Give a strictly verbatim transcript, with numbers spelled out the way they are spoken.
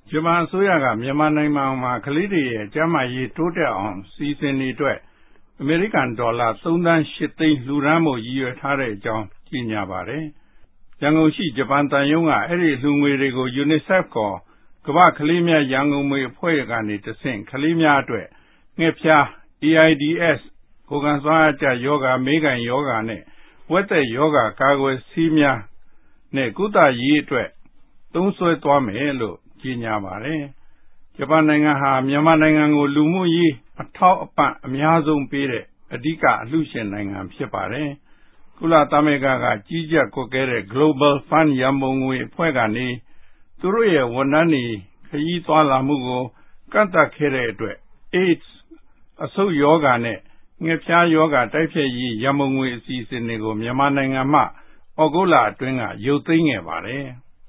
ဂျပန်အစိုးရကမြန်မာနိုင်ငံမှာကလေးတွေရဲ့ကျန်းမာရေးတိုးတက်အောင်စီစဉ်နေအတွက်အမေရိကန်ဒေါ်လာသုံးသန်းရှစ်သိန်းလှူဒါန်းဖို့ရည်ရွယ်ထားတဲ့အကြောင်းကြေညာပါတယ်။ရန်ကုန်ရှိဂျပန်တန်ယုံကအဲ့ဒီလှူငွေတွေကို UNICEF ခေါ်ကမ္ဘာကလေးများရန်ကုန်ငွေအဖွဲ့ကနေတဆင့်ကလေးများအတွက်ငှက်ဖျား AIDS ကိုယ်ခံစွမ်းအားကျယောဂမေးကန်ယောဂနဲ့ဝက်သက်ယောဂကာကွယ်ဆေးများနဲ့ကုသရေးအတွက်သုံးစွဲသွားမယ်လို့ကြေညာပါတယ်။ဂျပန်နိုင်ငံဟာမြန်မာနိုင်ငံကိုလူမှုရေးအထောက်အပံ့အများဆုံးပေးတဲ့အဓိကအလှူရှင်နိုင်ငံဖြစ်ပါတယ်။ကုလသမဂ္ဂကကြီးကြပ်ကွပ်ကဲတဲ့ Global Fund ရန်ပုံငွေအဖွဲ့ကနေသူတို့ရဲ့ဝန်ထမ်းတွေခရီးသွားလာမှုကိုကန့်သတ်ခဲ့တဲ့အတွက် AIDS အဆုတ်ယောဂနဲ့ငှက်ဖျားယောဂတိုက်ဖျက်ရေးရန်ပုံငွေအစီအစဉ်တွေကိုမြန်မာနိုင်ငံမှဩဂုတ်လအတွင်းကရုပ်သိမ်းခဲ့ပါတယ်။